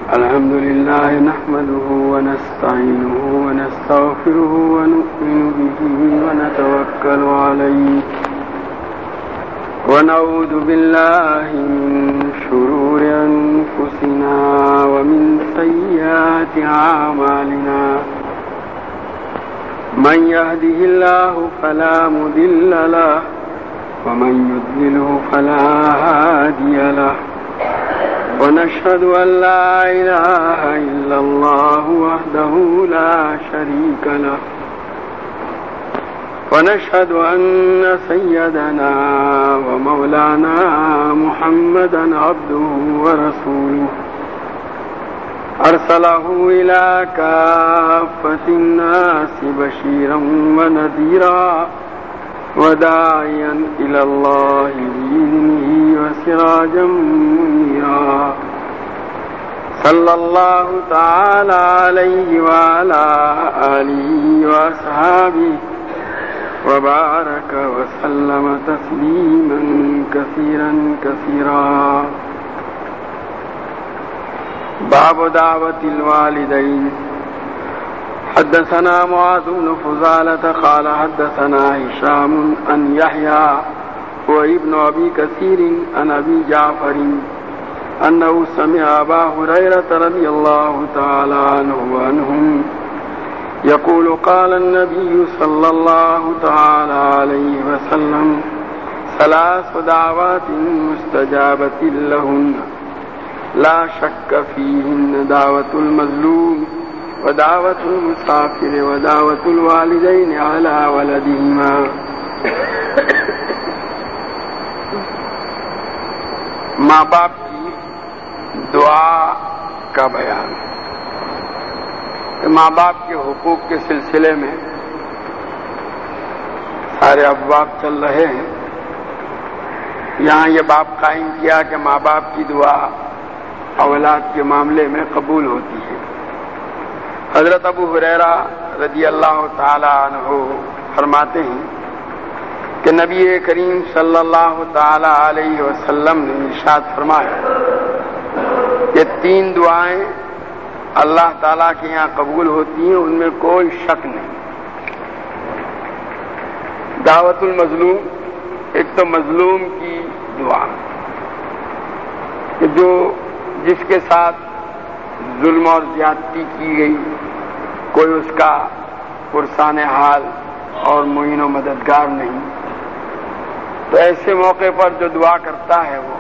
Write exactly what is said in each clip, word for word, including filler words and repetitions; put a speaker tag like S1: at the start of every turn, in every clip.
S1: الحمد لله نحمده ونستعينه ونستغفره ونؤمن به ونتوكل عليه ونعوذ بالله من شرور أنفسنا ومن سيئات أعمالنا من يهده الله فلا مضل له ومن يضلله فلا هادي له ونشهد أن لا إله إلا الله وحده لا شريك له ونشهد أن سيدنا ومولانا محمدا عبده ورسوله أرسله إلى كافة الناس بشيرا ونذيرا وداعيا إلى الله بإذنه وسراجا منيرا صلى الله تعالى عليه وعلى آله وأصحابه وبارك وسلم تسليما كثيرا كثيرا. باب دعوة الوالدين. حدثنا معاذ بن فضالة قال حدثنا هشام عن يحيى وابن أبي كثير عن أبي جعفر أنه سمع أبا هريرة رضي الله تعالى عنه وعنهم يقول قال النبي صلى الله تعالى عليه وسلم ثلاث دعوات مستجابة لهن لا شك فيهن دعوة المظلوم ودعوة المسافر ودعوة الوالدين على ولدهما. ماں باپ کی دعا کا بیان. ماں باپ کے حقوق کے سلسلے میں سارے ابواب چل رہے ہیں. یہاں یہ باب قائم کیا کہ ماں باپ کی دعا اولاد کے معاملے میں قبول ہوتی ہے. حضرت ابو ہریرہ رضی اللہ تعالی عنہ فرماتے ہیں کہ نبی کریم صلی اللہ تعالی علیہ وسلم نے ارشاد فرمایا کہ تین دعائیں اللہ تعالیٰ کے یہاں قبول ہوتی ہیں، ان میں کوئی شک نہیں. دعوت المظلوم، ایک تو مظلوم کی دعا کہ جو جس کے ساتھ ظلم اور زیادتی کی گئی، کوئی اس کا پرسان حال اور معین و مددگار نہیں، تو ایسے موقع پر جو دعا کرتا ہے وہ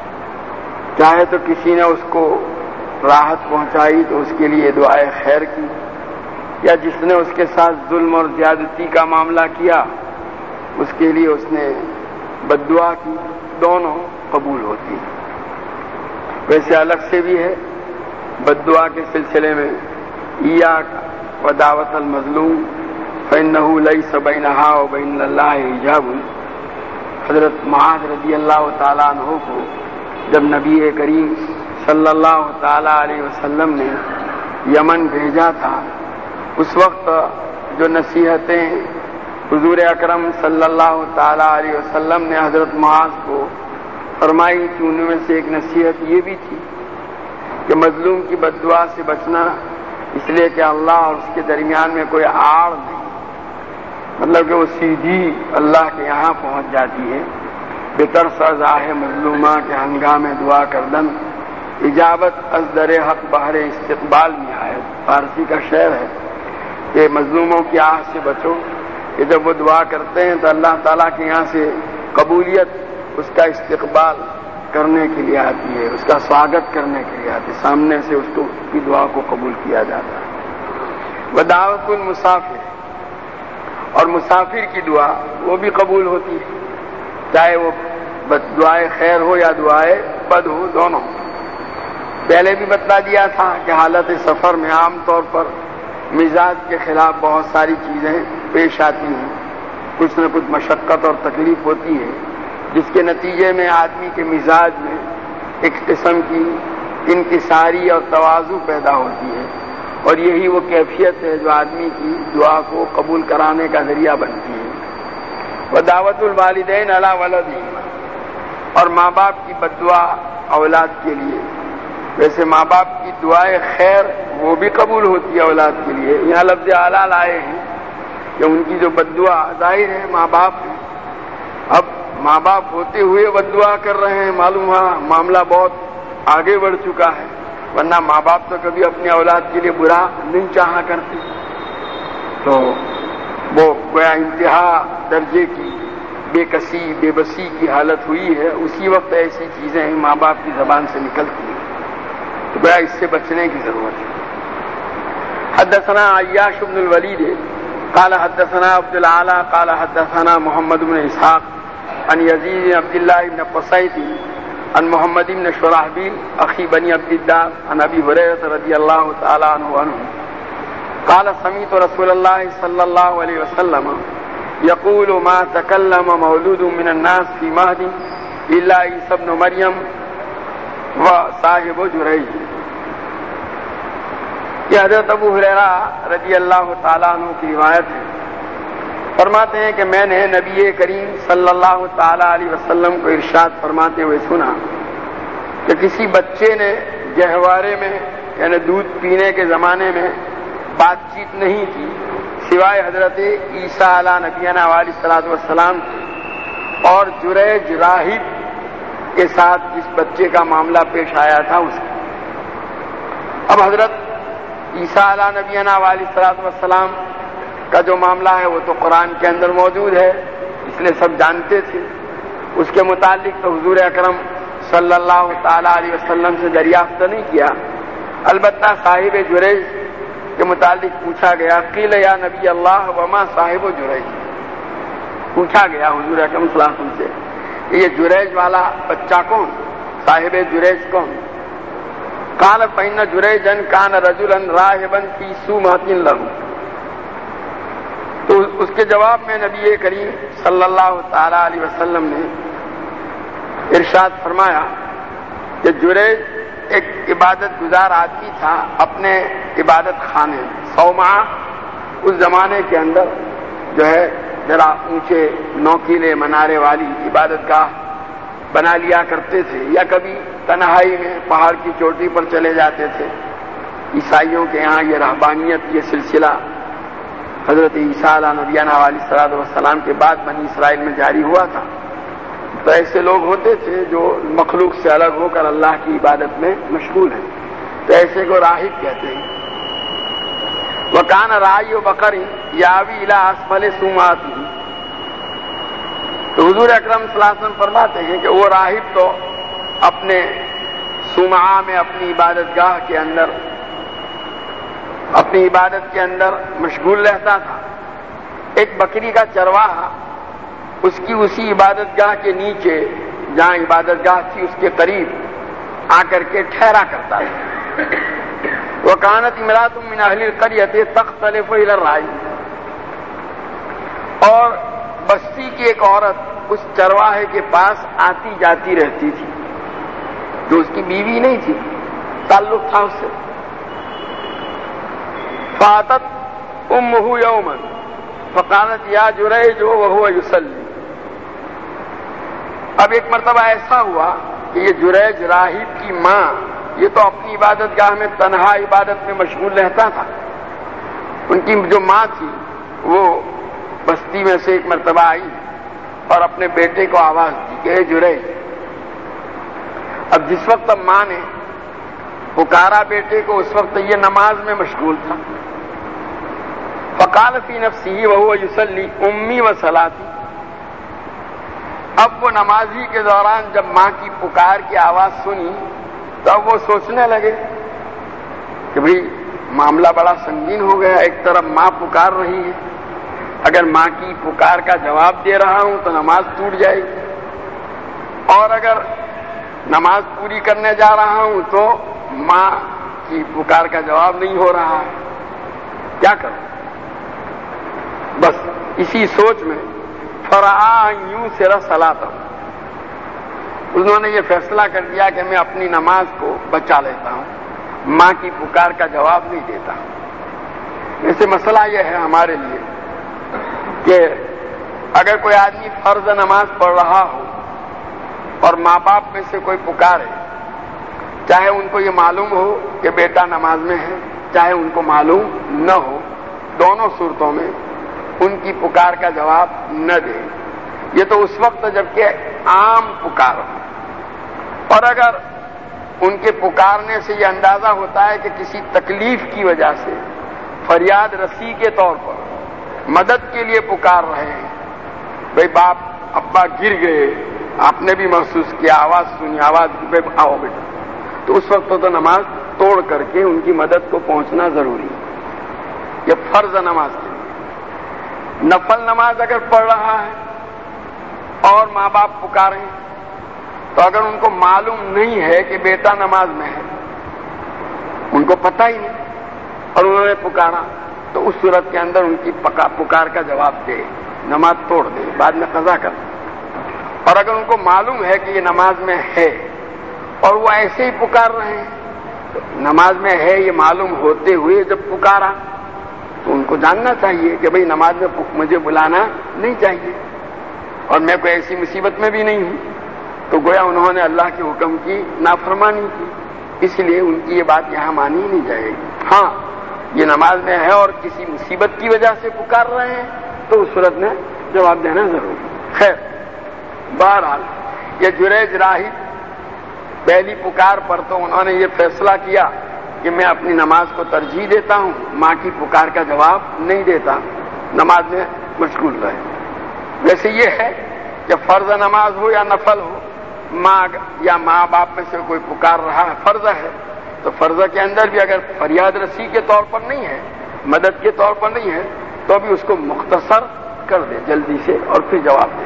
S1: چاہے تو کسی نے اس کو راحت پہنچائی تو اس کے لیے دعائے خیر کی، یا جس نے اس کے ساتھ ظلم اور زیادتی کا معاملہ کیا اس کے لیے اس نے بد دعا کی، دونوں قبول ہوتی ہیں. ویسے الگ سے بھی ہے بد دعا کے سلسلے میں ایاک و دعوت المظلوم فإنه ليس بينها وبين الله حجاب. حضرت معاذ رضی اللہ تعالیٰ عنہ کو جب نبی کریم صلی اللہ تعالیٰ علیہ وسلم نے یمن بھیجا تھا، اس وقت جو نصیحتیں حضور اکرم صلی اللہ تعالیٰ علیہ وسلم نے حضرت معاذ کو فرمائی تھی، ان میں سے ایک نصیحت یہ بھی تھی کہ مظلوم کی بد دعا سے بچنا، اس لیے کہ اللہ اور اس کے درمیان میں کوئی آڑ نہیں، مطلب کہ وہ سیدھی اللہ کے یہاں پہنچ جاتی ہے. بترس از آہ مظلومہ کے ہنگامے دعا کردن اجابت از در حق بہر استقبال میں آئے. فارسی کا شعر ہے کہ مظلوموں کی آہ سے بچو، کہ جب وہ دعا کرتے ہیں تو اللہ تعالیٰ کے یہاں سے قبولیت، اس کا استقبال کرنے کے لیے آتی ہے، اس کا سواگت کرنے کے لیے آتی ہے، سامنے سے اس کو کی دعا کو قبول کیا جاتا ہے. ودعوت المسافر، اور مسافر کی دعا وہ بھی قبول ہوتی ہے، چاہے وہ دعائے خیر ہو یا دعائے بد ہو، دونوں. پہلے بھی بتلا دیا تھا کہ حالت سفر میں عام طور پر مزاج کے خلاف بہت ساری چیزیں پیش آتی ہیں، کچھ نہ کچھ مشقت اور تکلیف ہوتی ہے، جس کے نتیجے میں آدمی کے مزاج میں ایک قسم کی انکساری اور تواضع پیدا ہوتی ہے، اور یہی وہ کیفیت ہے جو آدمی کی دعا کو قبول کرانے کا ذریعہ بنتی ہے. ودعوت الوالدین علی ولدہما، اور ماں باپ کی بد دعا اولاد کے لیے ویسے ماں باپ کی دعائے خیر وہ بھی قبول ہوتی ہے اولاد کے لیے. یہاں لفظ اعلیٰ لائے ہیں کہ ان کی جو بد دعا ظاہر ہے ماں باپ ہیں. اب ماں باپ ہوتے ہوئے بد دعا کر رہے ہیں، معلوم ہوا معاملہ بہت آگے بڑھ چکا ہے، ورنہ ماں باپ تو کبھی اپنی اولاد کے لیے برا نہیں چاہا کرتے. تو وہ گویا انتہا درجے کی بے کسی بے بسی کی حالت ہوئی ہے، اسی وقت ایسی چیزیں ماں باپ کی زبان سے نکلتی ہیں، تو گویا اس سے بچنے کی ضرورت ہے. حدثنا عیاش بن الولید قال حدثنا عبد الاعلی قال حدثنا محمد بن اسحاق عن یزید بن عبد الله بن قصیط عن محمد بن شرحبیل اخی بنی عبد الدار عن ابی ہریرہ رضی اللہ تعالی عنہ عنہ قال سمعت رسول اللہ صلی اللہ علیہ وسلم یقول ما تکلم مولود من الناس فی مہد الا عیسی ابن مریم وصاحب جریج. یہ حضرت ابو ہریرہ رضی اللہ تعالیٰ عنہ کی روایت ہے. فرماتے ہیں کہ میں نے نبی کریم صلی اللہ تعالیٰ علیہ وسلم کو ارشاد فرماتے ہوئے سنا کہ کسی بچے نے گہوارے میں یعنی دودھ پینے کے زمانے میں بات چیت نہیں کی سوائے حضرت عیسیٰ علیہ نبینا علیہ الصلوۃ والسلام اور جریج راہب کے ساتھ جس بچے کا معاملہ پیش آیا تھا اس کا. اب حضرت عیسیٰ علیہ نبینا علیہ الصلوۃ والسلام کا جو معاملہ ہے وہ تو قرآن کے اندر موجود ہے، اس لیے سب جانتے تھے. اس کے متعلق تو حضور اکرم صلی اللہ تعالیٰ علیہ وسلم سے دریافت نہیں کیا. البتہ صاحب جریج کے متعلق پوچھا گیا، قیل یا نبی اللہ وما صاحب جریج، پوچھا گیا حضور اکرم صلی اللہ علیہ وسلم سے یہ جریج والا بچہ کون، صاحب جریج کون؟ قال فإن جریجا كان رجلا راہبا فی صومعۃ لہ. تو اس کے جواب میں نبی کریم صلی اللہ تعالی علیہ وسلم نے ارشاد فرمایا کہ جریج ایک عبادت گزار آدمی تھا اپنے عبادت خانے. صومعہ اس زمانے کے اندر جو ہے ذرا اونچے نوکیلے منارے والی عبادت گاہ بنا لیا کرتے تھے، یا کبھی تنہائی میں پہاڑ کی چوٹی پر چلے جاتے تھے. عیسائیوں کے یہاں یہ رہبانیت یہ سلسلہ حضرت عیسیٰ علیہ نبینا علیہ الصلوۃ والسلام کے بعد بنی اسرائیل میں جاری ہوا تھا. تو ایسے لوگ ہوتے تھے جو مخلوق سے الگ ہو کر اللہ کی عبادت میں مشغول ہیں، تو ایسے کو راہب کہتے ہیں. وَكَانَ رَاعِيُ بَقَرٍ يَأْوِي إِلَىٰ أَسْفَلِ صُومَعَتِهِ. تو حضور اکرم صلی اللہ علیہ وسلم فرماتے ہیں کہ وہ راہب تو اپنے صومعہ میں اپنی عبادت گاہ کے اندر اپنی عبادت کے اندر مشغول رہتا تھا. ایک بکری کا چرواہا اس کی اسی عبادت گاہ کے نیچے جہاں عبادت گاہ تھی اس کے قریب آ کر کے ٹھہرا کرتا تھا. وَكَانَتْ امْرَأَةٌ مِّنْ أَهْلِ الْقَرْيَةِ تَخْتَلِفُ إِلَى الرَّاعِي. اور بستی کی ایک عورت اس چرواہے کے پاس آتی جاتی رہتی تھی، جو اس کی بیوی نہیں تھی، تعلق تھا اس سے. فاتت امہ یوما فقالت یا جریج وهو یصلی. اب ایک مرتبہ ایسا ہوا کہ یہ جریج راہب کی ماں یہ تو اپنی عبادت گاہ میں تنہا عبادت میں مشغول رہتا تھا. ان کی جو ماں تھی وہ بستی میں سے ایک مرتبہ آئی اور اپنے بیٹے کو آواز دی کہ اے جریج. اب جس وقت اب ماں نے پکارا بیٹے کو اس وقت یہ نماز میں مشغول تھا. فقال فی نفسہ وہو یصلی امی و صلاتی. اب وہ نمازی کے دوران جب ماں کی پکار کی آواز سنی تب وہ سوچنے لگے کہ بھئی معاملہ بڑا سنگین ہو گیا. ایک طرف ماں پکار رہی ہے، اگر ماں کی پکار کا جواب دے رہا ہوں تو نماز ٹوٹ جائے گی، اور اگر نماز پوری کرنے جا رہا ہوں تو ماں کی پکار کا جواب نہیں ہو رہا ہے، کیا کروں؟ بس اسی سوچ میں فرآ یوں سرا صلاۃ، انہوں نے یہ فیصلہ کر دیا کہ میں اپنی نماز کو بچا لیتا ہوں، ماں کی پکار کا جواب نہیں دیتا. ویسے مسئلہ یہ ہے ہمارے لیے کہ اگر کوئی آدمی فرض نماز پڑھ رہا ہو اور ماں باپ میں سے کوئی پکارے چاہے ان کو یہ معلوم ہو کہ بیٹا نماز میں ہے، چاہے ان کو معلوم نہ ہو، دونوں صورتوں میں ان کی پکار کا جواب نہ دے۔ یہ تو اس وقت جبکہ عام پکار ہو، اور اگر ان کے پکارنے سے یہ اندازہ ہوتا ہے کہ کسی تکلیف کی وجہ سے فریاد رسی کے طور پر مدد کے لیے پکار رہے ہیں، بھئی باپ ابا گر گئے، آپ نے بھی محسوس کیا، آواز سنی، آواز بے آؤ بیٹا، تو اس وقت تو نماز توڑ کر کے ان کی مدد کو پہنچنا ضروری ہے۔ یہ فرض نماز کے لیے۔ نفل نماز اگر پڑھ رہا ہے اور ماں باپ پکاریں تو اگر ان کو معلوم نہیں ہے کہ بیٹا نماز میں ہے، ان کو پتہ ہی نہیں، اور انہوں نے پکارا، تو اس صورت کے اندر ان کی پکار کا جواب دے، نماز توڑ دے، بعد میں قضا کر دے۔ اور اگر ان کو معلوم ہے کہ یہ نماز میں ہے اور وہ ایسے ہی پکار رہے ہیں، تو نماز میں ہے یہ معلوم ہوتے ہوئے جب پکارا تو ان کو جاننا چاہیے کہ بھئی نماز میں مجھے بلانا نہیں چاہیے، اور میں کوئی ایسی مصیبت میں بھی نہیں ہوں، تو گویا انہوں نے اللہ کے حکم کی نافرمانی کی، اس لیے ان کی یہ بات یہاں مانی نہیں جائے گی۔ ہاں یہ نماز میں ہے اور کسی مصیبت کی وجہ سے پکار رہے ہیں تو اس صورت میں جواب دینا ضروری۔ خیر، بہرحال یہ جریج راہب پہلی پکار پر تو انہوں نے یہ فیصلہ کیا کہ میں اپنی نماز کو ترجیح دیتا ہوں، ماں کی پکار کا جواب نہیں دیتا، نماز میں مشغول رہے۔ ویسے یہ ہے کہ فرض نماز ہو یا نفل ہو، ماں یا ماں باپ میں سے کوئی پکار رہا ہے، فرض ہے، تو فرض کے اندر بھی اگر فریاد رسی کے طور پر نہیں ہے، مدد کے طور پر نہیں ہے، تو بھی اس کو مختصر کر دے جلدی سے اور پھر جواب دے۔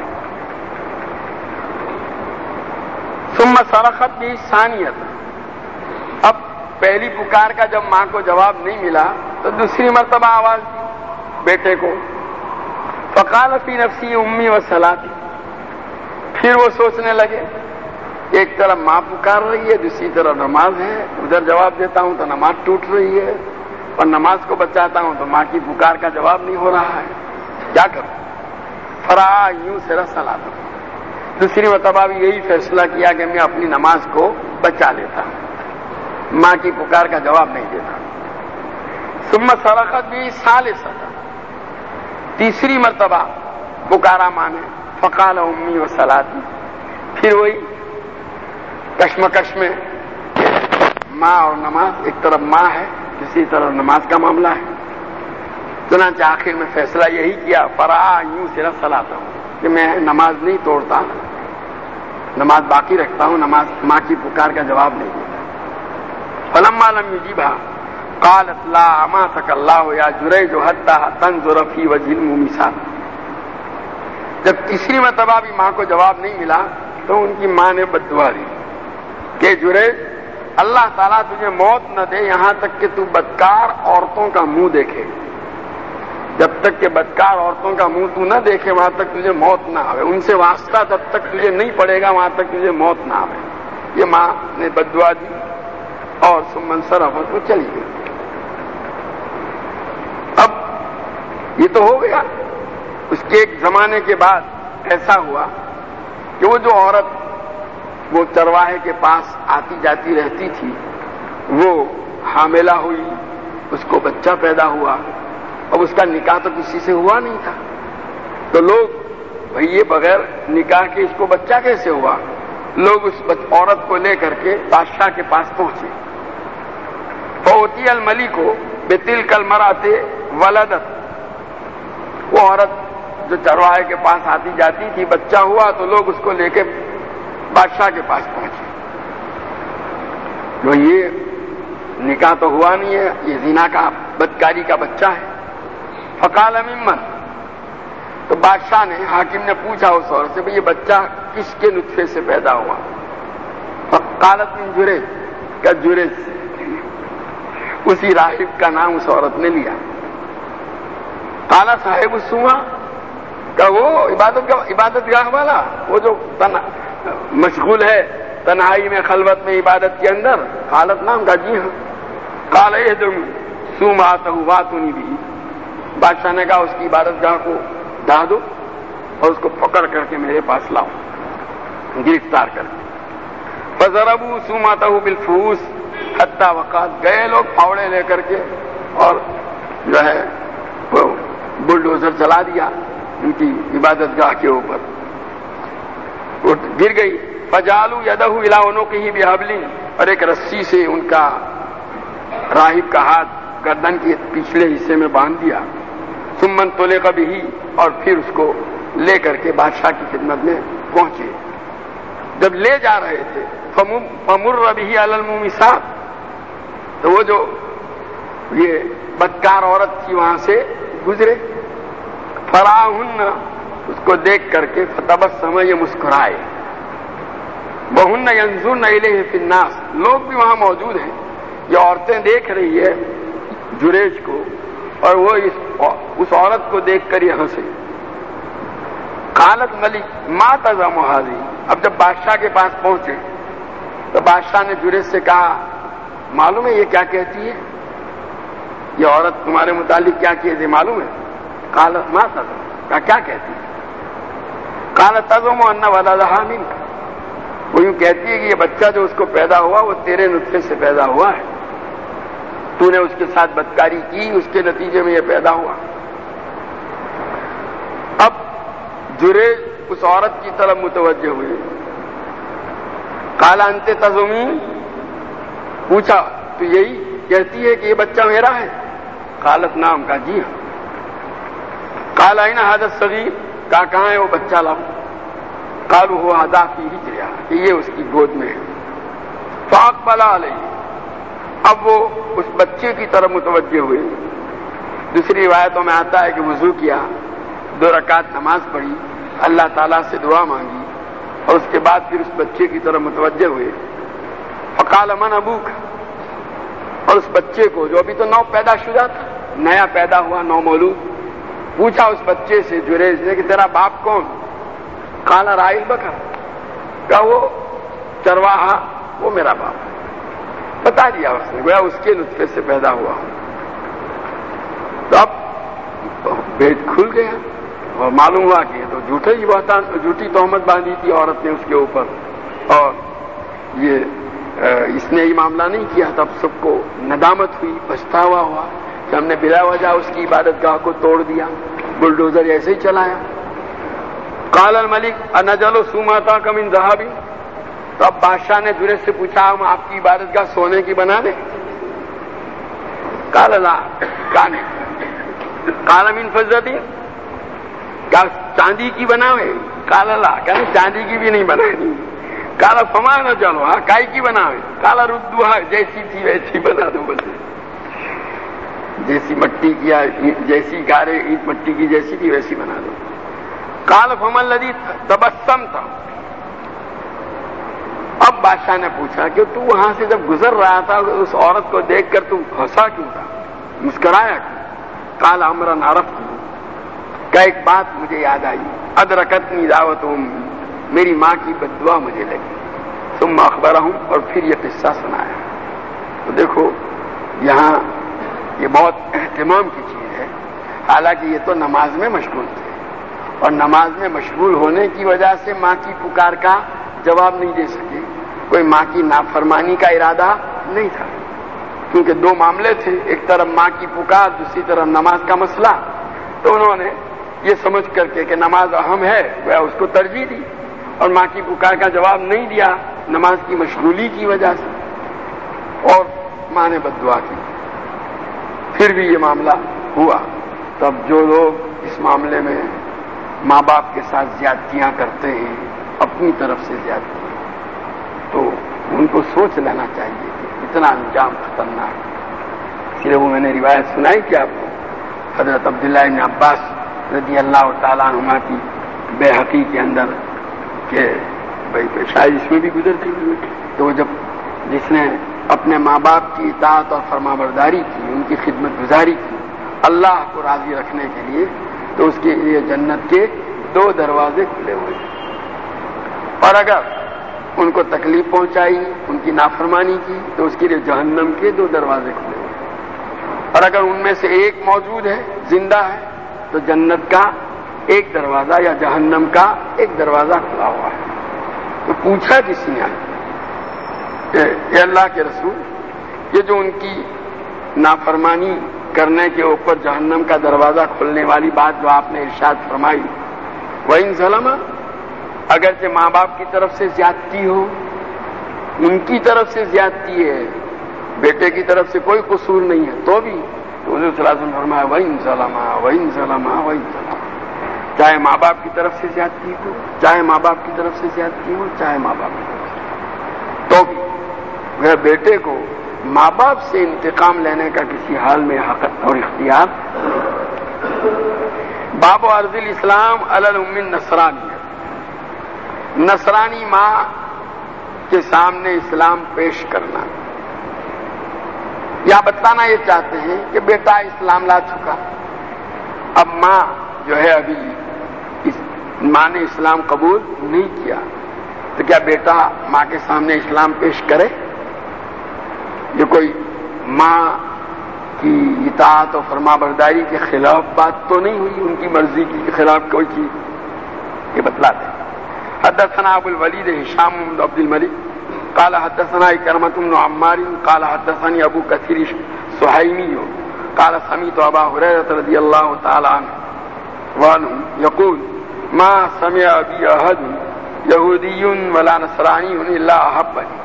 S1: ثم صرخت بھی ثانیت، اب پہلی پکار کا جب ماں کو جواب نہیں ملا تو دوسری مرتبہ آواز دی بیٹے کو، فقال فی نفسی امی و صلاتی، پھر وہ سوچنے لگے، ایک طرف ماں پکار رہی ہے، دوسری طرف نماز ہے، ادھر جواب دیتا ہوں تو نماز ٹوٹ رہی ہے، اور نماز کو بچاتا ہوں تو ماں کی پکار کا جواب نہیں ہو رہا ہے، کیا کروں؟ فرا یوں سے صلاۃ، دوسری مرتبہ بھی یہی فیصلہ کیا کہ میں اپنی نماز کو بچا لیتا ہوں، ماں کی پکار کا جواب نہیں دیتا۔ ثم صرخت بھی ثالثہ، تیسری مرتبہ پکارا ماں نے، فقال امی و صلاتی، پھر وہی کشمکش میں ماں اور نماز، ایک طرف ماں ہے دوسری طرف نماز کا معاملہ ہے، چنانچہ آخر میں فیصلہ یہی کیا، فرا یوں سے صلاتا ہوں کہ میں نماز نہیں توڑتا، نماز باقی رکھتا ہوں، نماز ماں کی پکار کا جواب نہیں دیتا۔ فلما لم یجیبھا قالت لا اماتک اللہ یا جریج حتی تنظر فی وجہ المومسات، جب تیسری مرتبہ بھی ماں کو جواب نہیں ملا تو ان کی ماں نے بد دعا دی کہ جریج اللہ تعالیٰ تجھے موت نہ دے یہاں تک کہ تو بدکار عورتوں کا منہ دیکھے، جب تک کہ بدکار عورتوں کا منہ تو نہ دیکھے وہاں تک تجھے موت نہ آئے، ان سے واسطہ جب تک تجھے نہیں پڑے گا وہاں تک تجھے موت نہ آئے۔ یہ ماں نے بد دعا دی اور ثم انصرفت، وہ چلی گئی۔ اب یہ تو ہو گیا، اس کے ایک زمانے کے بعد ایسا ہوا کہ وہ جو عورت وہ چرواہے کے پاس آتی جاتی رہتی تھی وہ حاملہ ہوئی، اس کو بچہ پیدا ہوا، اب اس کا نکاح تو کسی سے ہوا نہیں تھا، تو لوگ بھئی یہ بغیر نکاح کے اس کو بچہ کیسے ہوا؟ لوگ اس عورت کو لے کر کے بادشاہ کے پاس پہنچے، فوتی الملک کو بتلک المرأۃ ولدت، وہ عورت جو چرواہے کے پاس آتی جاتی تھی بچہ ہوا تو لوگ اس کو لے کے بادشاہ کے پاس پہنچے، جو یہ نکاح تو ہوا نہیں ہے، یہ زنا کا بدکاری کا بچہ ہے۔ فقال ممن، تو بادشاہ نے حاکم نے پوچھا اس عورت سے یہ بچہ کس کے نطفے سے پیدا ہوا؟ فقالت من جریج، کا جریج سے، اسی راہب کا نام اس عورت نے لیا۔ قال صاحب السوما، کہ وہ عبادت کا عبادت گاہ والا، وہ جو مشغول ہے تنہائی میں خلوت میں عبادت کے اندر، قالت نام کا جی ہاں۔ قال اہدم سوماتہ واتونی بھی، بادشاہ نے کہا اس کی عبادت گاہ کو ڈھا دو اور اس کو پکڑ کر کے میرے پاس لاؤ، گرفتار کر کے۔ فضربوا سوماتہ بالفوس حتی وقعت، گئے لوگ پھاوڑے لے کر کے اور جو ہے وہ بلڈوزر چلا دیا ان کی عبادت گاہ کے اوپر، وہ گر گئی۔ فجعلوا یدہ الی عنقہ بحبل، اور ایک رسی سے ان کا راہب کا ہاتھ گردن کے پچھلے حصے میں باندھ دیا۔ ثم انطلق بہ، اور پھر اس کو لے کر کے بادشاہ کی خدمت میں پہنچے۔ جب لے جا رہے تھے فمر بہ علی المومسات، تو وہ جو یہ بدکار عورت تھی وہاں سے گزرے، فراہن، اس کو دیکھ کر کے فتبسم، یہ مسکرائے، وہن ینظرن الیہ فی الناس، لوگ بھی وہاں موجود ہیں، یہ عورتیں دیکھ رہی ہے جریج کو، اور وہ اس اس عورت کو دیکھ کر یہاں سے قالت ملک ما تزعم هذه، اب جب بادشاہ کے پاس پہنچے تو بادشاہ نے جریج سے کہا معلوم ہے یہ کیا کہتی ہے، یہ عورت تمہارے متعلق کیا کہتی معلوم ہے؟ قالت ما تزعم، کہا کیا کہتی ہے؟ قالت تزعم ان ولدها منک، وہ یوں کہتی ہے کہ یہ بچہ جو اس کو پیدا ہوا وہ تیرے نطفے سے پیدا ہوا ہے، تو نے اس کے ساتھ بدکاری کی، اس کے نتیجے میں یہ پیدا ہوا۔ اب جریج اس عورت کی طرف متوجہ ہوئے، قال انت تزعمین، پوچھا تو یہی کہتی ہے کہ یہ بچہ میرا ہے؟ قالت نام، کا جی ہاں۔ قال این ھذا الصغیر، کہا کہاں ہے وہ بچہ لاؤ؟ قالوا هو ھذا فی حجرها، کہ یہ اس کی گود میں ہے۔ فاقبل علیہ، اب وہ اس بچے کی طرف متوجہ ہوئے۔ دوسری روایتوں میں آتا ہے کہ وضو کیا، دو رکعت نماز پڑھی، اللہ تعالیٰ سے دعا مانگی، اور اس کے بعد پھر اس بچے کی طرف متوجہ ہوئے۔ فقال من ابوک، اور اس بچے کو جو ابھی تو نو پیدا شدہ تھا، نیا پیدا ہوا نو مولود، پوچھا اس بچے سے جریج نے کہ تیرا باپ کون؟ قال راعی البقر، کہا وہ چرواہا، وہ میرا باپ ہے، بتا دیا اس نے، گویا اس کے نطفے سے پیدا ہوا۔ تو اب پیٹ کھل گیا اور معلوم ہوا کہ یہ تو جھوٹے ہی بہتان، جھوٹی تہمت باندھی تھی عورت نے اس کے اوپر، اور یہ اس نے یہ معاملہ نہیں کیا۔ تب سب کو ندامت ہوئی، پچھتاوا ہوا کہ ہم نے بلا وجہ اس کی عبادت گاہ کو توڑ دیا، بلڈوزر ایسے ہی چلایا۔ قال الملک انجعل صومعتک من ذهب، تو اب بادشاہ نے جریج سے پوچھا ہم آپ کی عبادت گاہ سونے کی بنا دیں؟ قال لا، کہا نہیں۔ قال من فضة، کیا چاندی کی بناوے؟ قال لا، کہا چاندی کی بھی نہیں بنانی۔ قال فما نجعلها، کائی کی بناوے؟ قال ردوها، جیسی تھی ویسی بنا دو، بس جیسی مٹی کی، جیسی گارے اینٹ مٹی کی جیسی تھی ویسی بنا دو۔ قال فما الذي تبسمت، اب بادشاہ نے پوچھا کہ تو وہاں سے جب گزر رہا تھا اس عورت کو دیکھ کر تم ہنسا کیوں تھا، مسکرایا کیوں؟ قال امرا عرفت، کا ایک بات مجھے یاد آئی، ادرکتنی دعوت امي، میری ماں کی بددعا مجھے لگی۔ ثم اخبرہم، اور پھر یہ قصہ سنایا۔ تو دیکھو یہاں یہ بہت اہتمام کی چیز ہے، حالانکہ یہ تو نماز میں مشغول تھے، اور نماز میں مشغول ہونے کی وجہ سے ماں کی پکار کا جواب نہیں دے سکے، کوئی ماں کی نافرمانی کا ارادہ نہیں تھا، کیونکہ دو معاملے تھے، ایک طرف ماں کی پکار، دوسری طرف نماز کا مسئلہ۔ تو انہوں نے یہ سمجھ کر کے کہ نماز اہم ہے وہ اس کو ترجیح دی، اور ماں کی پکار کا جواب نہیں دیا نماز کی مشغولی کی وجہ سے، اور ماں نے بددعا کی۔ پھر بھی یہ معاملہ ہوا۔ تب جو لوگ اس معاملے میں ماں باپ کے ساتھ زیادتیاں کرتے ہیں، اپنی طرف سے زیادتی، تو ان کو سوچ لینا چاہیے کہ اتنا انجام خطرناک ہے۔ اس لیے وہ میں نے روایت سنائی کہ آپ کو حضرت عبداللہ بن عباس رضی اللہ تعالیٰ عنہما کی بے حقی کے اندر کہ بھائی شاید اس میں بھی گزرتی ہوئی، تو جب جس نے اپنے ماں باپ کی اطاعت اور فرمانبرداری کی، ان کی خدمت گزاری کی اللہ کو راضی رکھنے کے لیے، تو اس کے لیے جنت کے دو دروازے کھلے ہوئے ہیں، اور اگر ان کو تکلیف پہنچائی، ان کی نافرمانی کی، تو اس کے لیے جہنم کے دو دروازے کھلے ہوئے ہیں، اور اگر ان میں سے ایک موجود ہے، زندہ ہے، تو جنت کا ایک دروازہ یا جہنم کا ایک دروازہ کھلا ہوا ہے۔ تو پوچھا کسی نے کہ اے اللہ کے رسول، یہ جو ان کی نافرمانی کرنے کے اوپر جہنم کا دروازہ کھلنے والی بات جو آپ نے ارشاد فرمائی، وَإِن ظَلَمَ، اگرچہ ماں باپ کی طرف سے زیادتی ہو، ان کی طرف سے زیادتی ہے، بیٹے کی طرف سے کوئی قصور نہیں ہے، تو بھی تو حضور صلی اللہ علیہ وسلم فرمایا وَإِن ظَلَمَ وَإِن ظَلَمَ وَإِن ظَلَمَ، چاہے ماں باپ کی طرف سے زیادتی ہو، چاہے ماں باپ کی طرف سے زیادتی ہو، چاہے ماں باپ کی طرف سے، تو بھی وہ بیٹے کو ماں باپ سے انتقام لینے کا کسی حال میں حق اور اختیار۔ باب و عرض الاسلام علی الام النصرانی، نصرانی ماں کے سامنے اسلام پیش کرنا، یا بتانا یہ چاہتے ہیں کہ بیٹا اسلام لا چکا، اب ماں جو ہے ابھی اس ماں نے اسلام قبول نہیں کیا، تو کیا بیٹا ماں کے سامنے اسلام پیش کرے؟ یہ کوئی ماں کی اطاعت و فرما برداری کے خلاف بات تو نہیں ہوئی، ان کی مرضی کے خلاف کوئی چیز، یہ بتلاتے ہیں۔ حدثنا ابو الولید ہشام بن عبد الملک قال حدثنا اکرمۃ بن عمار قال حدثني ابو كثير السهيمي قال سمعت ابا هريره رضي الله تعالى عنه يقول ما سمع بي احد يهودي ولا نصراني الا احبني۔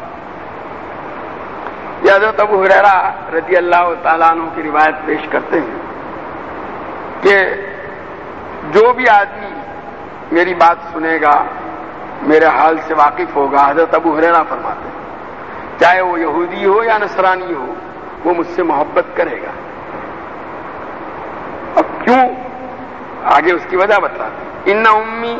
S1: یہ حضرت ابو ہریرہ رضی اللہ تعالیٰ عنہ کی روایت پیش کرتے ہیں کہ جو بھی آدمی میری بات سنے گا، میرے حال سے واقف ہوگا، حضرت ابو ہریرہ فرماتے ہیں، چاہے وہ یہودی ہو یا نصرانی ہو، وہ مجھ سے محبت کرے گا۔ اب کیوں؟ آگے اس کی وجہ بتاتے ہیں، ان امی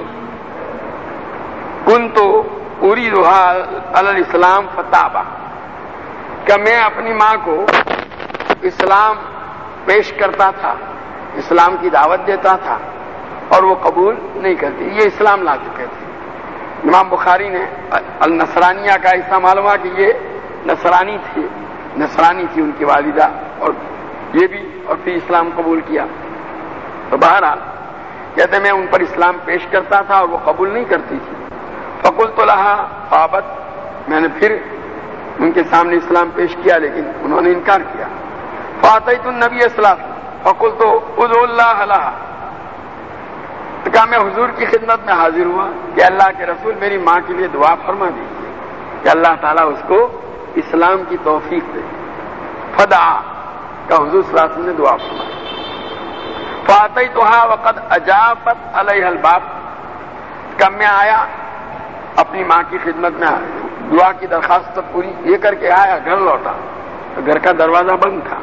S1: کنت اریدها علی الاسلام فتابا، کہ میں اپنی ماں کو اسلام پیش کرتا تھا، اسلام کی دعوت دیتا تھا، اور وہ قبول نہیں کرتی، یہ اسلام لا چکے تھے۔ امام بخاری نے النصرانیہ کا ایسا معلوم ہوا کہ یہ نصرانی تھی، نصرانی تھی ان کی والدہ، اور یہ بھی، اور پھر اسلام قبول کیا۔ تو بہرحال کہتے میں ان پر اسلام پیش کرتا تھا اور وہ قبول نہیں کرتی تھی۔ فقلت لها فابت، میں نے پھر ان کے سامنے اسلام پیش کیا لیکن انہوں نے انکار کیا۔ فاتیت النبی صلی اللہ علیہ وسلم فقلت ادعو اللہ لها، تو کہا میں حضور کی خدمت میں حاضر ہوا کہ اللہ کے رسول میری ماں کے لیے دعا فرما دیجیے کہ اللہ تعالیٰ اس کو اسلام کی توفیق دے۔ فدعا، کہ حضور صلی اللہ علیہ وسلم نے دعا فرمائی۔ فاتیتها وقد اجابت علیہ الباب، کب میں آیا اپنی ماں کی خدمت میں آیا، دعا کی درخواست تو پوری یہ کر کے آیا، گھر لوٹا تو گھر کا دروازہ بند تھا،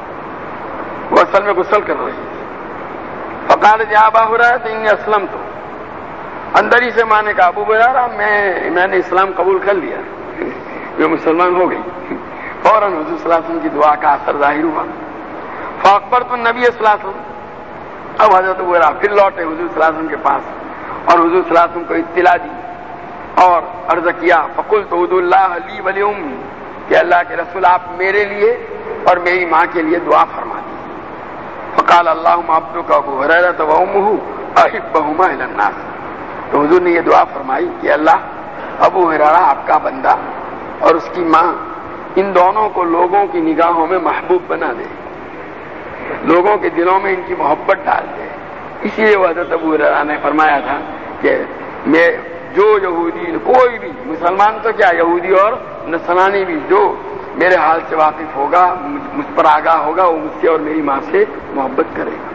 S1: وہ اصل میں غسل کر رہی تھی۔ فقالت یا ابا ہریرہ انی اسلمت، اندر ہی سے ماں نے کہا ابو ہریرہ میں میں نے اسلام قبول کر لیا، میں مسلمان ہو گئی۔ فوراً حضور صلی اللہ علیہ وسلم کی دعا کا اثر ظاہر ہوا۔ فاخبرت النبی صلی اللہ علیہ وسلم، اب حضرت ابو ہریرہ پھر لوٹے حضور صلی اللہ علیہ وسلم کے پاس اور حضور صلی اللہ علیہ وسلم کو اطلاع دی اور عرض کیا، فقلت ادعو اللہ لی ولی، کہ اللہ کے رسول آپ میرے لیے اور میری ماں کے لیے دعا فرما دیجیے۔ فقال اللہم عبدک ابو ہریرہ وامہ احبہما الی الناس، تو حضور نے یہ دعا فرمائی کہ اللہ ابو ہریرہ آپ کا بندہ اور اس کی ماں، ان دونوں کو لوگوں کی نگاہوں میں محبوب بنا دے، لوگوں کے دلوں میں ان کی محبت ڈال دے۔ اسی لیے وہ حضرت ابو ہریرہ نے فرمایا تھا کہ میں جو یہودی، کوئی بھی مسلمان تو کیا یہودی اور نصرانی بھی، جو میرے حال سے واقف ہوگا، مجھ پر آگاہ ہوگا، وہ مجھ سے اور میری ماں سے محبت کرے گا۔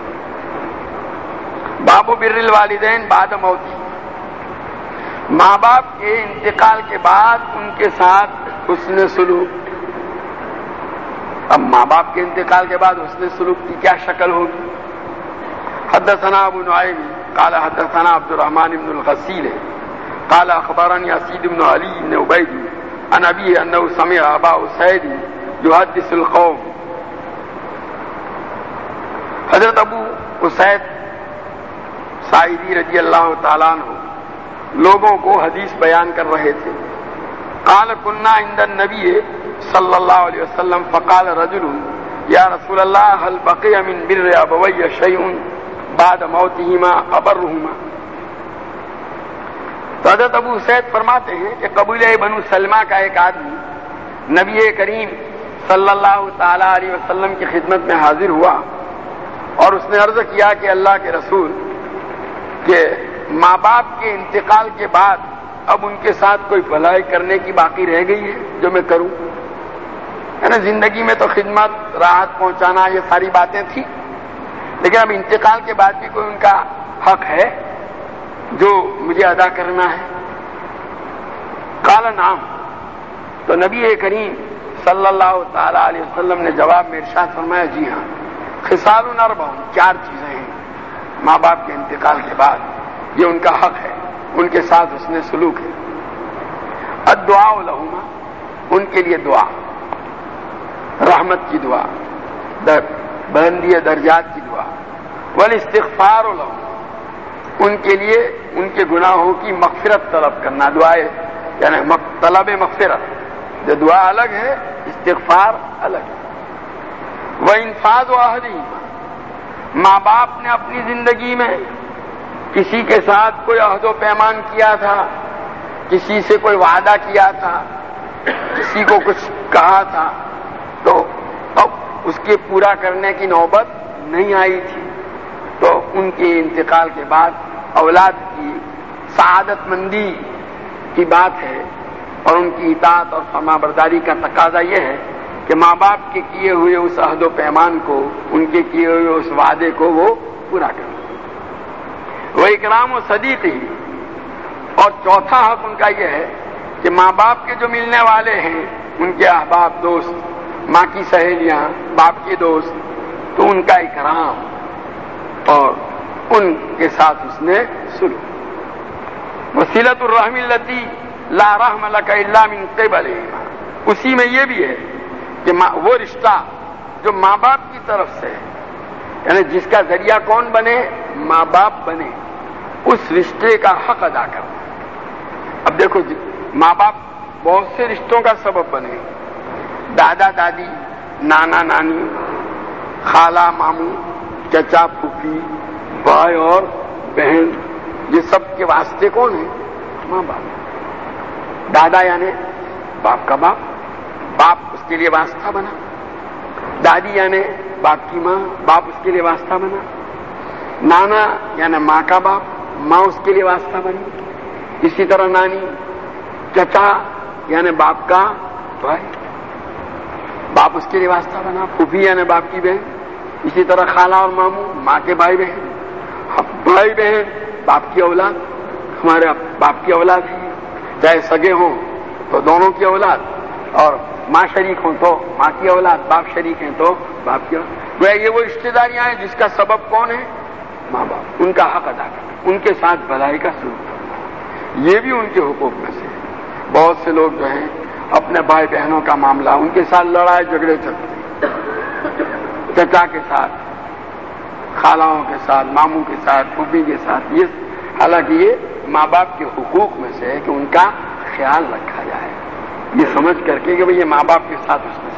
S1: باب بر الوالدین بعد موتی، ماں باپ کے انتقال کے بعد ان کے ساتھ حسن سلوک۔ اب ماں باپ کے انتقال کے بعد حسن سلوک کی کیا شکل ہوگی؟ حدثنا ابو نعیم قال حدثنا عبد الرحمن بن الغسیل قال اخبرني اسید بن علی بن عبید عن ابی انه سمع ابا اسید يحدث القوم، حضرت ابو اسید ساعدی رضی اللہ تعالیٰ عنہ لوگوں کو حدیث بیان کر رہے تھے۔ قال كنا عند النبي صلی اللہ علیہ وسلم فقال رجل یا رسول اللہ هل بقي من بر ابوي شيء بعد موتهما ابرهما، تو حضرت ابو سعید فرماتے ہیں کہ قبیلہ بنو سلمہ کا ایک آدمی نبی کریم صلی اللہ تعالی علیہ وسلم کی خدمت میں حاضر ہوا اور اس نے عرض کیا کہ اللہ کے رسول کہ ماں باپ کے انتقال کے بعد اب ان کے ساتھ کوئی بھلائی کرنے کی باقی رہ گئی ہے جو میں کروں؟ یعنی زندگی میں تو خدمت، راحت پہنچانا، یہ ساری باتیں تھیں، لیکن اب انتقال کے بعد بھی کوئی ان کا حق ہے جو مجھے ادا کرنا ہے؟ قال نعم، تو نبی کریم صلی اللہ تعالی علیہ وسلم نے جواب میں ارشاد فرمایا جی ہاں، خصال اربع، چار چیزیں ہیں ماں باپ کے انتقال کے بعد یہ ان کا حق ہے، ان کے ساتھ اس نے سلوک ہے۔ الدعاء لہما، ان کے لیے دعا، رحمت کی دعا، بلندی درجات کی دعا، والاستغفار لہم، ان کے لیے ان کے گناہوں کی مغفرت طلب کرنا، دعائے یعنی طلب مغفرت، جو دعا الگ ہے استغفار الگ ہے۔ وانفاذ عہدہما، ماں باپ نے اپنی زندگی میں کسی کے ساتھ کوئی عہد و پیمان کیا تھا، کسی سے کوئی وعدہ کیا تھا، کسی کو کچھ کہا تھا، تو اب اس کے پورا کرنے کی نوبت نہیں آئی تھی، تو ان کے انتقال کے بعد اولاد کی سعادت مندی کی بات ہے اور ان کی اطاعت اور فرما برداری کا تقاضا یہ ہے کہ ماں باپ کے کیے ہوئے اس عہد و پیمان کو، ان کے کیے ہوئے اس وعدے کو وہ پورا کریں۔ وہ اکرام و صدیق ہی، اور چوتھا حق ان کا یہ ہے کہ ماں باپ کے جو ملنے والے ہیں، ان کے احباب دوست، ماں کی سہیلیاں، باپ کے دوست، تو ان کا اکرام اور ان کے ساتھ اس نے سلوک۔ وصلۃ الرحم التی لا رحم لک الا من قبلہما، اسی میں یہ بھی ہے کہ وہ رشتہ جو ماں باپ کی طرف سے ہے، یعنی جس کا ذریعہ کون بنے؟ ماں باپ بنے، اس رشتے کا حق ادا کرنا۔ اب دیکھو جی، ماں باپ بہت سے رشتوں کا سبب بنے، دادا دادی، نانا نانی، خالہ ماموں، چچا پھوپھی، بھائی اور بہن، یہ سب کے واسطے کون ہیں؟ ماں باپ۔ دادا یعنی باپ کا باپ، باپ اس کے لیے واسطہ بنا۔ دادی یعنی باپ کی ماں، باپ اس کے لیے واسطہ بنا۔ نانا یعنی ماں کا باپ، ماں اس کے لیے واسطہ بنی۔ اسی طرح نانی، چچا یعنی باپ کا بھائی، باپ اس کے لیے واسطہ بنا۔ پھوپھی یعنی باپ کی بہن، اسی طرح خالہ اور ماموں ماں کے بھائی بہن، بھائی بہن باپ کی اولاد، ہمارے باپ کی اولاد ہے، چاہے سگے ہوں تو دونوں کی اولاد، اور ماں شریک ہوں تو ماں کی اولاد، باپ شریک ہیں تو باپ کی اولاد۔ یہ وہ رشتے داریاں ہیں جس کا سبب کون ہے؟ ماں باپ۔ ان کا حق ادا کرنا، ان کے ساتھ بھلائی کا سلوک کرنا، یہ بھی ان کے حقوق میں سے ہے۔ بہت سے لوگ جو ہیں اپنے بھائی بہنوں کا معاملہ، ان کے ساتھ لڑائی جھگڑے چلتے ہیں، چچا کے ساتھ، خالہوں کے ساتھ، ماموں کے ساتھ، پھوپھی کے ساتھ، یہ حالانکہ یہ ماں باپ کے حقوق میں سے ہے کہ ان کا خیال رکھا جائے، یہ سمجھ کر کے کہ بھئی یہ ماں باپ کے ساتھ اس میں سے۔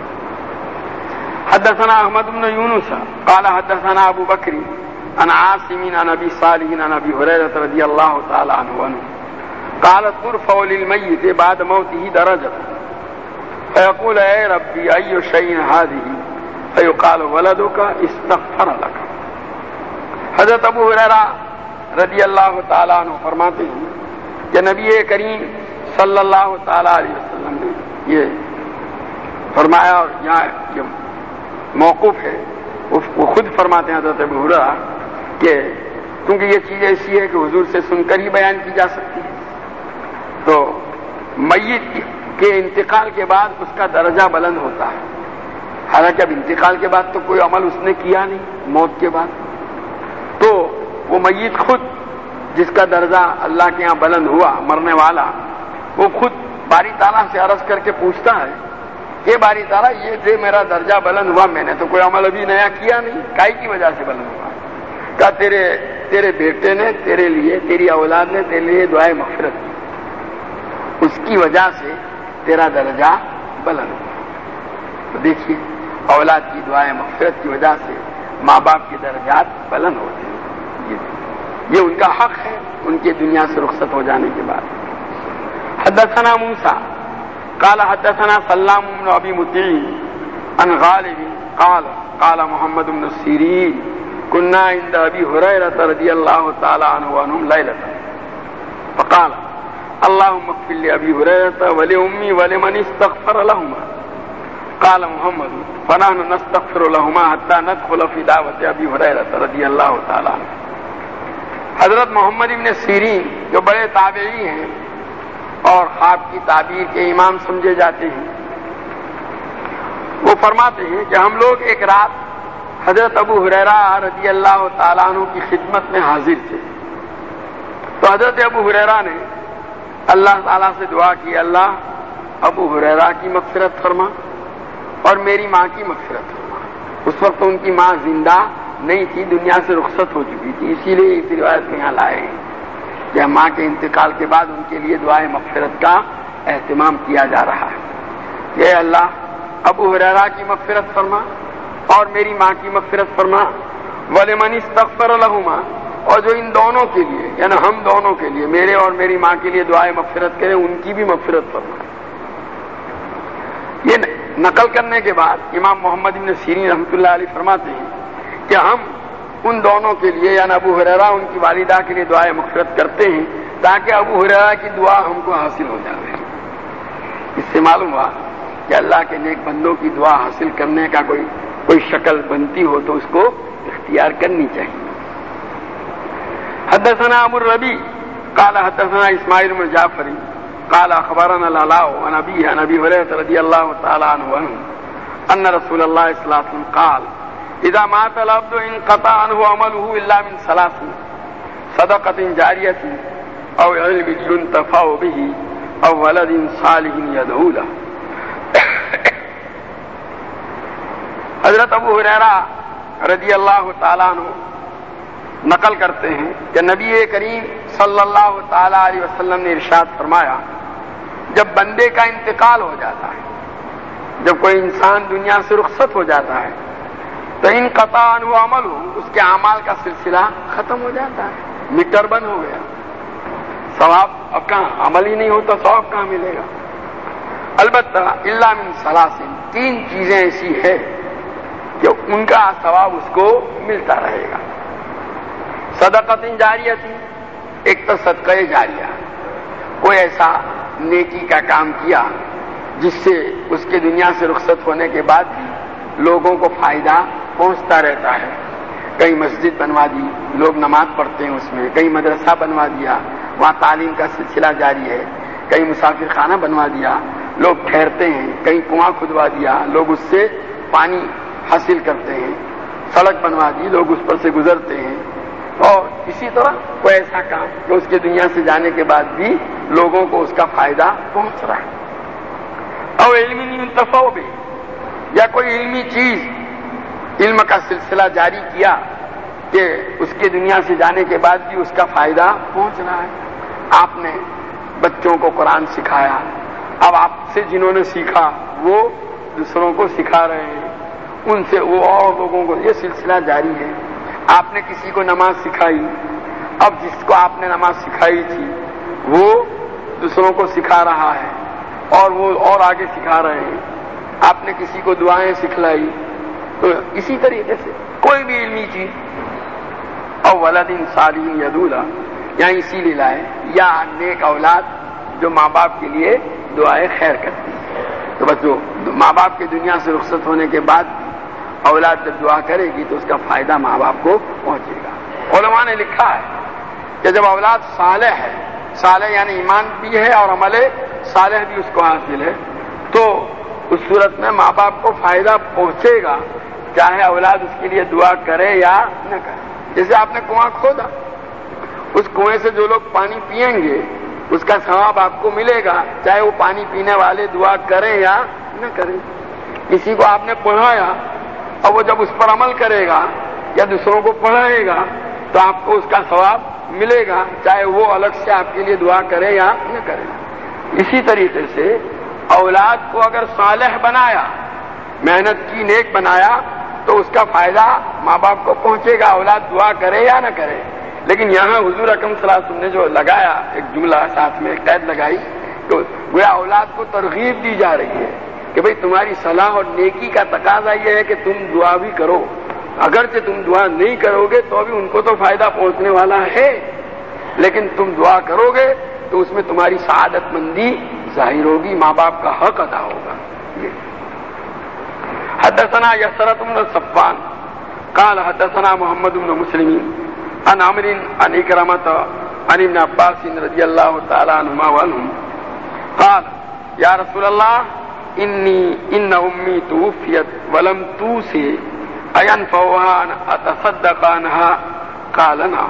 S1: حدثنا احمد بن یونس قال حدثنا ابو بکر عن عاصم عن ابي صالح عن ابي هريره رضي الله تعالى عنه قال ترفع للميت بعد موته درجه فيقول اے ربي اي شيء هذه فيقال ولدك استغفر لك۔ حضرت ابو ہریرہ رضی اللہ تعالیٰ عنہ فرماتے ہیں کہ نبی کریم صلی اللہ تعالیٰ علیہ وسلم نے یہ فرمایا، اور یہاں یہ موقوف ہے، وہ خود فرماتے ہیں حضرت ابو ہریرہ کہ کیونکہ یہ چیز ایسی ہے کہ حضور سے سن کر ہی بیان کی جا سکتی ہے، تو میت کے انتقال کے بعد اس کا درجہ بلند ہوتا ہے، حالانکہ اب انتقال کے بعد تو کوئی عمل اس نے کیا نہیں، موت کے بعد تو وہ میت خود جس کا درجہ اللہ کے یہاں بلند ہوا، مرنے والا، وہ خود باری تعالیٰ سے عرض کر کے پوچھتا ہے کہ باری تعالیٰ یہ جو میرا درجہ بلند ہوا، میں نے تو کوئی عمل ابھی نیا کیا نہیں، کائی کی وجہ سے بلند ہوا؟ کہا تیرے تیرے بیٹے نے تیرے لیے، تیری اولاد نے تیرے لیے دعائے مغفرت کی، اس کی وجہ سے تیرا درجہ بلند ہوا۔ تو دیکھیے، اولاد کی دعائے مغفرت کی وجہ سے ماں باپ کے درجات بلند ہوتے ہیں، یہ ان کا حق ہے ان کے دنیا سے رخصت ہو جانے کے بعد۔ حدثنا موسیٰ قال حدثنا سلام بن ابي مطيع عن غالب قال قال محمد بن السيرين كنا عند ابي هريره رضي الله تعالى عنه وعنهم ليله فقال اللهم اغفر لابي هريره ولامي ولمن استغفر لهما قال محمد فنحن نستغفر لهما حتى ندخل في دعوه ابي هريره رضي الله تعالى عنه. حضرت محمد ابن سیرین جو بڑے تابعی ہیں اور خواب کی تعبیر کے امام سمجھے جاتے ہیں، وہ فرماتے ہیں کہ ہم لوگ ایک رات حضرت ابو ہریرہ رضی اللہ تعالیٰ عنہ کی خدمت میں حاضر تھے. تو حضرت ابو ہریرہ نے اللہ تعالیٰ سے دعا کی، اللہ ابو ہریرہ کی مغفرت فرما اور میری ماں کی مغفرت فرما. اس وقت ان کی ماں زندہ نہیں تھی، دنیا سے رخصت ہو چکی تھی، اسی لیے اس روایت میں یہاں لائے ہیں کہ ماں کے انتقال کے بعد ان کے لیے دعائے مغفرت کا اہتمام کیا جا رہا ہے. کہ اللہ ابو ہریرہ کی مغفرت فرما اور میری ماں کی مغفرت فرما، ولمن استغفر لہما، اور جو ان دونوں کے لیے یعنی ہم دونوں کے لیے، میرے اور میری ماں کے لیے دعائے مغفرت کرے، ان کی بھی مغفرت فرما. یہ نقل کرنے کے بعد امام محمد بن سیرین رحمۃ اللہ علیہ فرماتے ہیں کہ ہم ان دونوں کے لیے یعنی ابو ہریرہ ان کی والدہ کے لیے دعائے مغفرت کرتے ہیں تاکہ ابو ہریرہ کی دعا ہم کو حاصل ہو جائے. اس سے معلوم ہوا کہ اللہ کے نیک بندوں کی دعا حاصل کرنے کا کوئی کوئی شکل بنتی ہو تو اس کو اختیار کرنی چاہیے. حدثنا ابو الربیع قال حدثنا اسماعیل بن جعفر قال اخبرنا العلاء عن ابي عن ابي هريره رضي الله تعالى عنه ان رسول الله صلى الله عليه وسلم قال اذا مات العبد انقطع عنه عمله الا من ثلاث صدقه جاريه او علم ينتفع به او ولد صالح يدعو له. حضرت ابو ہریرہ رضی اللہ تعالیٰ عنہ نقل کرتے ہیں کہ نبی کریم صلی اللہ تعالیٰ علیہ وسلم نے ارشاد فرمایا، جب بندے کا انتقال ہو جاتا ہے، جب کوئی انسان دنیا سے رخصت ہو جاتا ہے تو انقطع عنہ عمل ہو، اس کے اعمال کا سلسلہ ختم ہو جاتا ہے، میٹر بند ہو گیا. ثواب اب کہاں، عمل ہی نہیں ہوتا، ثواب کہاں ملے گا؟ البتہ الا من ثلاث، تین چیزیں ایسی ہے کہ ان کا ثواب اس کو ملتا رہے گا. صدقۃ جاریہ، ایک تو صدقہ جاریہ، کوئی ایسا نیکی کا کام کیا جس سے اس کے دنیا سے رخصت ہونے کے بعد بھی لوگوں کو فائدہ پہنچتا رہتا ہے. کئی مسجد بنوا دی، لوگ نماز پڑھتے ہیں اس میں، کئی مدرسہ بنوا دیا، وہاں تعلیم کا سلسلہ جاری ہے، کئی مسافر خانہ بنوا دیا، لوگ ٹھہرتے ہیں، کئی کنواں کھدوا دیا، لوگ اس سے پانی حاصل کرتے ہیں، سڑک بنوا دی، لوگ اس پر سے گزرتے ہیں. اور اسی طرح کوئی ایسا کام کہ اس کے دنیا سے جانے کے بعد بھی لوگوں کو اس کا فائدہ پہنچ رہا ہے. اور علمی منتفع بھی، یا کوئی علمی چیز، علم کا سلسلہ جاری کیا کہ اس کے دنیا سے جانے کے بعد بھی اس کا فائدہ پہنچ رہا ہے. آپ نے بچوں کو قرآن سکھایا، اب آپ سے جنہوں نے سیکھا وہ دوسروں کو سکھا رہے ہیں، ان سے وہ اور لوگوں کو، یہ سلسلہ جاری ہے. آپ نے کسی کو نماز سکھائی، اب جس کو آپ نے نماز سکھائی تھی وہ دوسروں کو سکھا رہا ہے اور وہ اور آگے سکھا رہے ہیں. آپ نے کسی کو دعائیں سکھلائی، تو اسی طریقے سے کوئی بھی علمی چیز. اور ولد صالح یدعو له، یہاں اسی لیے لائے، یا نیک اولاد جو ماں باپ کے لیے دعائیں خیر کرتی ہے. تو بس جو ماں باپ کے دنیا سے رخصت ہونے کے بعد اولاد جب دعا کرے گی تو اس کا فائدہ ماں باپ کو پہنچے گا. علماء نے لکھا ہے کہ جب اولاد صالح ہے، صالح یعنی ایمان بھی ہے اور عمل صالح بھی اس کو حاصل ہے، تو اس صورت میں ماں باپ کو فائدہ پہنچے گا چاہے اولاد اس کے لیے دعا کرے یا نہ کرے. جیسے آپ نے کنواں کھودا، اس کنویں سے جو لوگ پانی پئیں گے اس کا ثواب آپ کو ملے گا چاہے وہ پانی پینے والے دعا کریں یا نہ کریں. کسی کو آپ نے پڑھایا اور وہ جب اس پر عمل کرے گا یا دوسروں کو پڑھائے گا تو آپ کو اس کا ثواب ملے گا چاہے وہ الگ سے آپ کے لیے دعا کرے یا نہ کرے. اسی طریقے سے اولاد کو اگر صالح بنایا، محنت کی، نیک بنایا، تو اس کا فائدہ ماں باپ کو پہنچے گا، اولاد دعا کرے یا نہ کرے. لیکن یہاں حضور اکرم صلی اللہ علیہ وسلم نے جو لگایا ایک جملہ، ساتھ میں ایک قید لگائی، تو گویا اولاد کو ترغیب دی جا رہی ہے کہ بھئی تمہاری صلاح اور نیکی کا تقاضا یہ ہے کہ تم دعا بھی کرو، اگرچہ تم دعا نہیں کرو گے تو بھی ان کو تو فائدہ پہنچنے والا ہے، لیکن تم دعا کرو گے تو اس میں تمہاری سعادت مندی ظاہر ہوگی، ماں باپ کا حق ادا ہوگا۔ حدثنا یسرۃ بن صفوان قال حدثنا محمد بن مسلم عن عمرو عن اکرمۃ عن ابن عباس رضی اللہ تعالی عنہما وعنہم قال یا رسول اللہ انی ان امی توفیت ولم توصی اینفعها ان اتصدق عنها قال نعم۔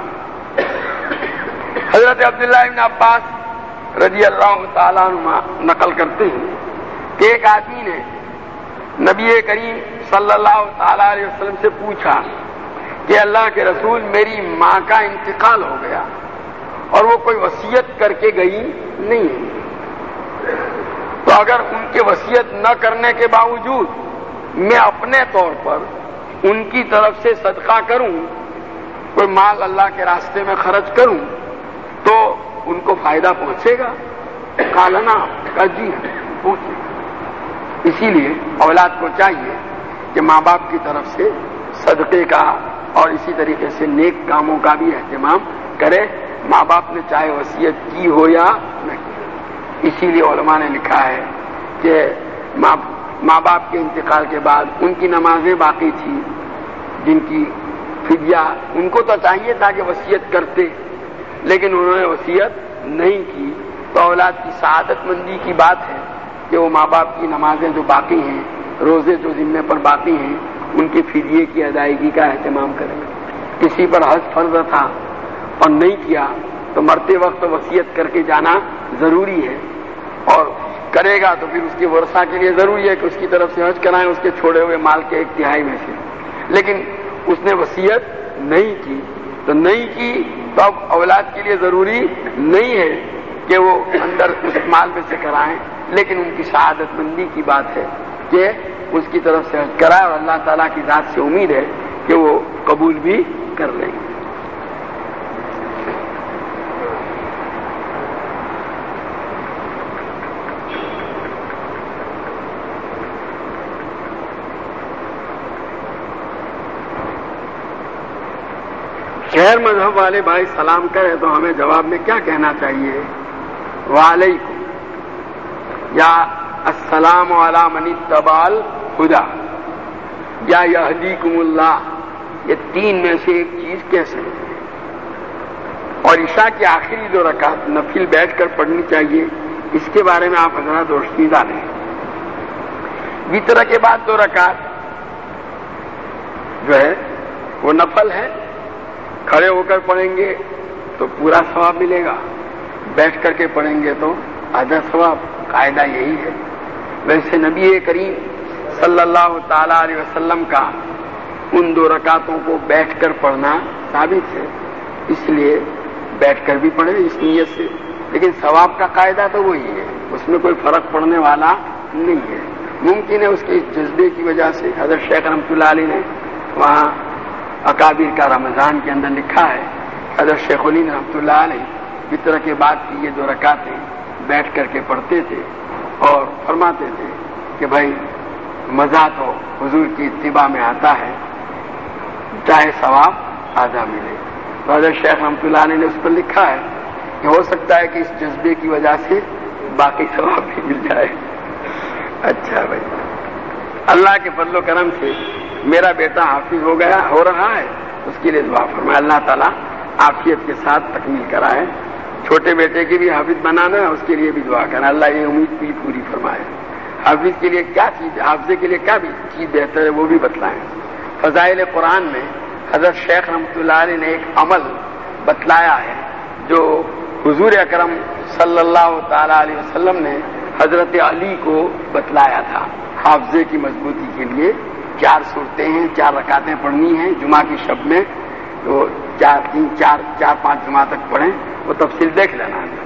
S1: حضرت عبداللہ ابن عباس رضی اللہ تعالیٰ عنہ نقل کرتے ہیں کہ ایک آدمی نے نبی کریم صلی اللہ تعالیٰ علیہ وسلم سے پوچھا کہ اللہ کے رسول میری ماں کا انتقال ہو گیا اور وہ کوئی وصیت کر کے گئی نہیں ہے، تو اگر ان کے وصیت نہ کرنے کے باوجود میں اپنے طور پر ان کی طرف سے صدقہ کروں، کوئی مال اللہ کے راستے میں خرچ کروں تو ان کو فائدہ پہنچے گا؟ کالنا کا جی پہنچے گا۔ اسی لیے اولاد کو چاہیے کہ ماں باپ کی طرف سے صدقے کا اور اسی طریقے سے نیک کاموں کا بھی اہتمام کرے، ماں باپ نے چاہے وصیت کی ہو یا نہیں۔ اسی لیے علماء نے لکھا ہے کہ ماں ماں باپ کے انتقال کے بعد ان کی نمازیں باقی تھیں جن کی فدیہ ان کو تو چاہیے تھا کہ وصیت کرتے، لیکن انہوں نے وصیت نہیں کی، تو اولاد کی سعادت مندی کی بات ہے کہ وہ ماں باپ کی نمازیں جو باقی ہیں، روزے جو ذمے پر باقی ہیں، ان کے فدیے کی ادائیگی کا اہتمام کریں۔ کسی پر حج فرض تھا اور نہیں کیا تو مرتے وقت وصیت کر کے جانا ضروری ہے، اور کرے گا تو پھر اس کے ورثہ کے لیے ضروری ہے کہ اس کی طرف سے حج کرائیں اس کے چھوڑے ہوئے مال کے ایک تہائی میں سے، لیکن اس نے وصیت نہیں کی تو نہیں کی تو اب اولاد کے لیے ضروری نہیں ہے کہ وہ اندر اس مال میں سے کرائیں، لیکن ان کی سعادت مندی کی بات ہے کہ اس کی طرف سے حج کرائے، اور اللہ تعالیٰ کی ذات سے امید ہے کہ وہ قبول بھی کر لیں گے۔ غیر مذہب والے بھائی سلام کرے تو ہمیں جواب میں کیا کہنا چاہیے؟ وعلیکم یا السلام علی من اتبع الہدی یا یہدیکم اللہ، یہ تین میں سے ایک چیز کہہ سکتے ہیں۔ اور عشاء کی آخری دو رکعت نفل بیٹھ کر پڑھنی چاہیے، اس کے بارے میں آپ حضرات روشنی ڈالیں۔ وتر کے بعد دو رکعت جو ہے وہ نفل ہے، کھڑے ہو کر پڑھیں گے تو پورا ثواب ملے گا، بیٹھ کر کے پڑھیں گے تو آدھا ثواب، قاعدہ یہی ہے۔ ویسے نبی کریم صلی اللہ تعالی علیہ وسلم کا ان دو رکعتوں کو بیٹھ کر پڑھنا ثابت ہے، اس لیے بیٹھ کر بھی پڑھیں اس نیت سے، لیکن ثواب کا قاعدہ تو وہی ہے، اس میں کوئی فرق پڑنے والا نہیں ہے۔ ممکن ہے اس کے اس جذبے کی وجہ سے حضرت شیخ رحمۃ اللہ علیہ نے وہاں اکابر کا رمضان کے اندر لکھا ہے، حضرت شیخ الہند رحمۃ اللہ علیہ وتر کے بعد کی یہ دو رکعتیں بیٹھ کر کے پڑھتے تھے اور فرماتے تھے کہ بھائی مزہ تو حضور کی اتباع میں آتا ہے، چاہے ثواب آدھا ملے۔ تو حضرت شیخ رحمۃ اللہ علیہ نے اس پر لکھا ہے کہ ہو سکتا ہے کہ اس جذبے کی وجہ سے باقی ثواب بھی مل جائے۔ اچھا بھائی، اللہ کے فضل و کرم سے میرا بیٹا حافظ ہو گیا ہو رہا ہے، اس کے لیے دعا فرمائے، اللہ تعالیٰ عافیت کے ساتھ تکمیل کرائے۔ چھوٹے بیٹے کی بھی حافظ بنانا ہے، اس کے لیے بھی دعا کرنا، اللہ یہ امید بھی پوری فرمائے۔ حافظ کے لیے کیا چیز، حافظے کے لیے کیا بھی چیز بہتر ہے وہ بھی بتلائیں۔ فضائل قرآن میں حضرت شیخ رحمۃ اللہ علیہ نے ایک عمل بتلایا ہے جو حضور اکرم صلی اللہ تعالی علیہ وسلم نے حضرت علی کو بتلایا تھا۔ حافظے کی مضبوطی کے لیے چار صورتیں ہیں، چار رکعتیں پڑھنی ہیں جمعہ کی شب میں، تو چار تین چار چار پانچ جمعہ تک پڑھیں، وہ تفصیل دیکھ لینا ہے۔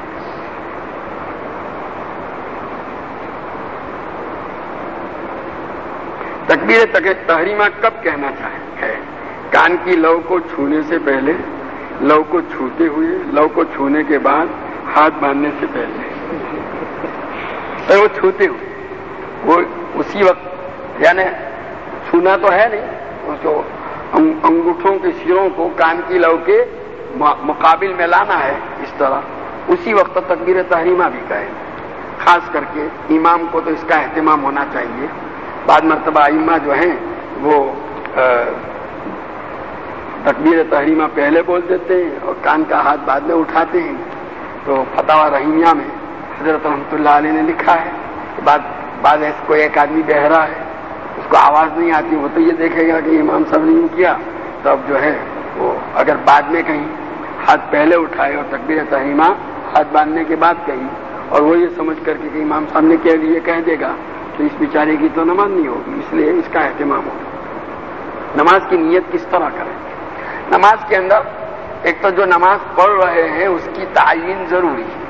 S1: تکبیر تحریمہ کب کہنا ہے؟ کان کی لو کو چھونے سے پہلے، لو کو چھوتے ہوئے، لو کو چھونے کے بعد، ہاتھ باندھنے سے پہلے۔ اور وہ چھوتے ہوئے وہ اسی وقت، یعنی چھونا تو ہے نہیں، اس کو انگوٹھوں کے سروں کو کان کی لو کے مقابل میں لانا ہے، اس طرح اسی وقت تکبیر تحریمہ بھی کہے۔ خاص کر کے امام کو تو اس کا اہتمام ہونا چاہیے۔ بعض مرتبہ ائمہ جو ہیں وہ تکبیر تحریمہ پہلے بول دیتے ہیں اور کان کا ہاتھ بعد میں اٹھاتے ہیں۔ تو فتاوی رحیمیہ میں حضرت رحمۃ اللہ علیہ نے لکھا ہے کہ بعد بعد ایسے کوئی ایک آدمی بہرا ہے، اس کو آواز نہیں آتی، وہ تو یہ دیکھے گا کہ امام صاحب نے یوں کیا، تب جو ہے وہ اگر بعد میں کہیں ہاتھ پہلے اٹھائے اور تکبیر تحریمہ ہاتھ باندھنے کے بعد کہیں اور وہ یہ سمجھ کر کے کہ امام صاحب نے کہہ لیے کہہ دے گا تو اس بیچارے کی تو نماز نہیں ہوگی، اس لیے اس کا اہتمام ہوگا۔ نماز کی نیت کس طرح کریں؟ نماز کے اندر ایک تو جو نماز پڑھ رہے ہیں اس کی تعین ضروری ہے۔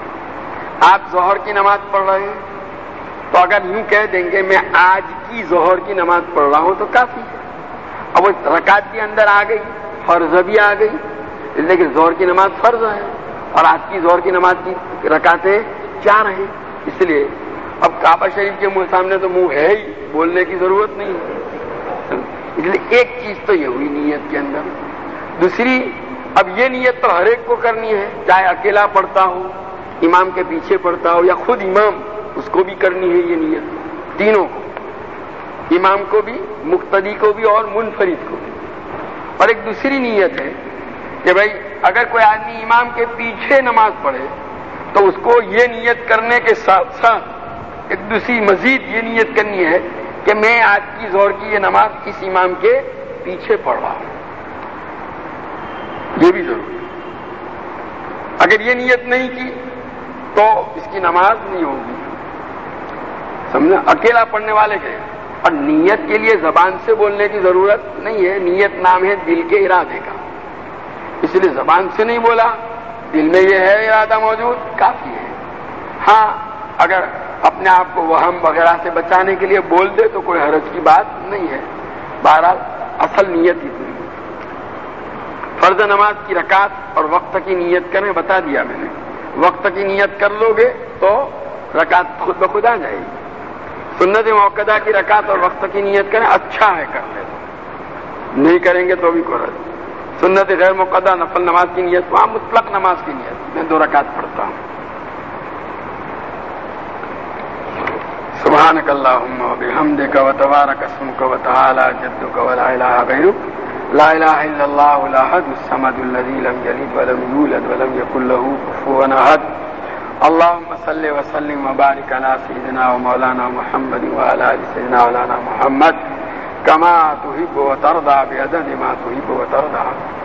S1: آپ ظہر کی نماز پڑھ رہے ہیں تو اگر یوں کہہ دیں گے میں آج کی ظہر کی نماز پڑھ رہا ہوں تو کافی ہے۔ اب وہ رکعت کے اندر آ گئی، فرض بھی آ گئی، لیکن ظہر کی نماز فرض ہے اور آج کی ظہر کی نماز کی رکعتیں چار ہیں، اس لیے اب کعبہ شریف کے منہ سامنے تو منہ ہے ہی، بولنے کی ضرورت نہیں ہے۔ اس لیے ایک چیز تو یہ ہوئی نیت کے اندر۔ دوسری، اب یہ نیت تو ہر ایک کو کرنی ہے، چاہے اکیلا پڑھتا ہو، امام کے پیچھے پڑھتا ہو یا خود امام، اس کو بھی کرنی ہے یہ نیت، تینوں کو، امام کو بھی، مقتدی کو بھی اور منفرد کو بھی۔ اور ایک دوسری نیت ہے کہ بھائی اگر کوئی آدمی امام کے پیچھے نماز پڑھے تو اس کو یہ نیت کرنے کے ساتھ ساتھ ایک دوسری مزید یہ نیت کرنی ہے کہ میں آج کی ظہر کی یہ نماز اس امام کے پیچھے پڑھ رہا ہوں، یہ بھی ضروری ہے۔ اگر یہ نیت نہیں کی تو اس کی نماز نہیں ہوگی، سمجھا؟ اکیلا پڑھنے والے کے اور نیت کے لیے زبان سے بولنے کی ضرورت نہیں ہے، نیت نام ہے دل کے ارادے کا، اس لیے زبان سے نہیں بولا، دل میں یہ ہے ارادہ موجود، کافی ہے۔ ہاں اگر اپنے آپ کو وہم وغیرہ سے بچانے کے لیے بول دے تو کوئی حرج کی بات نہیں ہے، بہرحال اصل نیت ہی پوری۔ فرض نماز کی رکعت اور وقت کی نیت کریں، بتا دیا میں نے، وقت کی نیت کر لو گے تو رکعت خود بخود آ جائے گی۔ سنت موقدہ کی رکعت اور وقت کی نیت کریں، اچھا ہے کر لیں، نہیں کریں گے تو بھی کرو۔ سنت غیر موقدہ نفل نماز کی نیت، وہاں مطلق نماز کی نیت، میں دو رکعت پڑھتا ہوں۔ سبحانک اللہم وبحمدک وتبارک اسمک وتعالی جدک ولا الہ غیرک، لا الہ الا اللہ الاحد الصمد الذی لم یلد ولم یولد ولم یکن له کفوا احد۔ اللهم صل وسلم وبارك على سيدنا ومولانا محمد وعلى ال سيدنا مولانا محمد كما تحب وترضى بعدد ما تحب وترضى۔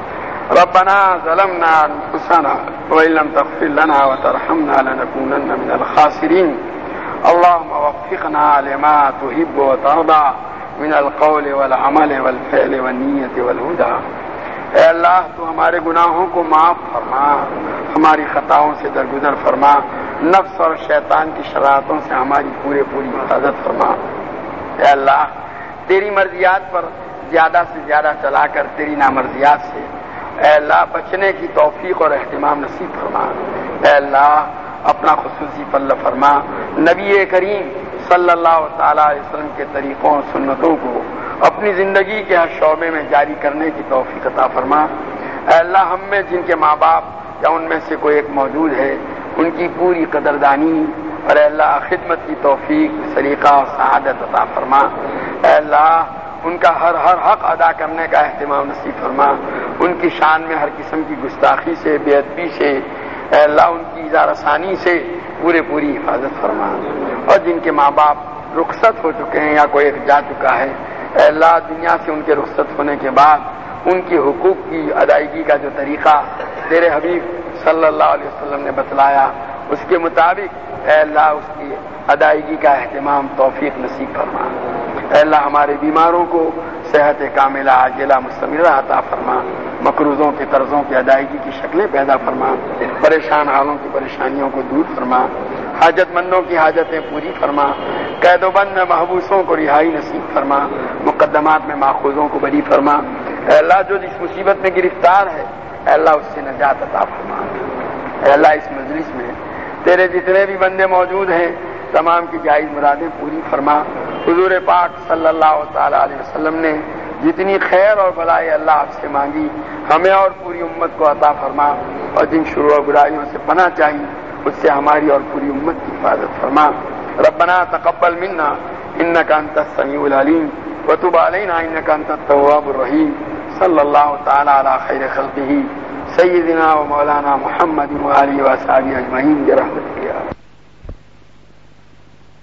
S1: ربنا ظلمنا انفسنا وان لم تغفر لنا وترحمنا لنكونن من الخاسرين۔ اللهم وفقنا لما تحب وترضى من القول والعمل والفعل والنية والهدى۔ اے اللہ تو ہمارے گناہوں کو معاف فرما، ہماری خطاؤں سے درگزر فرما، نفس اور شیطان کی شرارتوں سے ہماری پورے پوری حفاظت فرما۔ اے اللہ تیری مرضیات پر زیادہ سے زیادہ چلا کر تیری نامرضیات سے اے اللہ بچنے کی توفیق اور اہتمام نصیب فرما۔ اے اللہ اپنا خصوصی فضل فرما، نبی کریم صلی اللہ تعالی علیہ وسلم کے طریقوں اور سنتوں کو اپنی زندگی کے ہر شعبے میں جاری کرنے کی توفیق عطا فرما۔ اے اللہ ہم میں جن کے ماں باپ یا ان میں سے کوئی ایک موجود ہے ان کی پوری قدردانی اور اے اللہ خدمت کی توفیق، سلیقہ اور سعادت عطا فرما۔ اے اللہ ان کا ہر ہر حق ادا کرنے کا اہتمام نصیب فرما، ان کی شان میں ہر قسم کی گستاخی سے، بے ادبی سے اے اللہ ان کی اظہار ثانی سے پورے پوری حفاظت فرما۔ اور جن کے ماں باپ رخصت ہو چکے ہیں یا کوئی ایک جا چکا ہے اے اللہ دنیا سے ان کے رخصت ہونے کے بعد ان کی حقوق کی ادائیگی کا جو طریقہ تیرے حبیب صلی اللہ علیہ وسلم نے بتلایا اس کے مطابق اے اللہ اس کی ادائیگی کا اہتمام توفیق نصیب فرما۔ اے اللہ ہمارے بیماروں کو صحت کاملہ عاجلہ مستمرہ عطا فرما، مقروضوں کے قرضوں کی ادائیگی کی شکلیں پیدا فرما، پریشان حالوں کی پریشانیوں کو دور فرما، حاجت مندوں کی حاجتیں پوری فرما، قید و بند میں محبوسوں کو رہائی نصیب فرما، مقدمات میں ماخوذوں کو بری فرما۔ اے اللہ جو جس مصیبت میں گرفتار ہے اے اللہ اس سے نجات عطا فرما۔ اے اللہ اس مجلس میں تیرے جتنے بھی بندے موجود ہیں تمام کی جائز مرادیں پوری فرما۔ حضور پاک صلی اللہ تعالی علیہ وسلم نے جتنی خیر اور بھلائی اللہ آپ سے مانگی ہمیں اور پوری امت کو عطا فرما، اور جن شرور و برائیوں سے پناہ چاہیے اس سے ہماری اور پوری امت کی حفاظت فرما۔ ربنا تقبل منا انك انت السميع العليم وتب علينا انك انت التواب الرحيم۔ صلی اللہ تعالی علی خیر خلقہ سیدنا و مولانا محمد وآلہ وصحبہ اجمعین برحمتک یا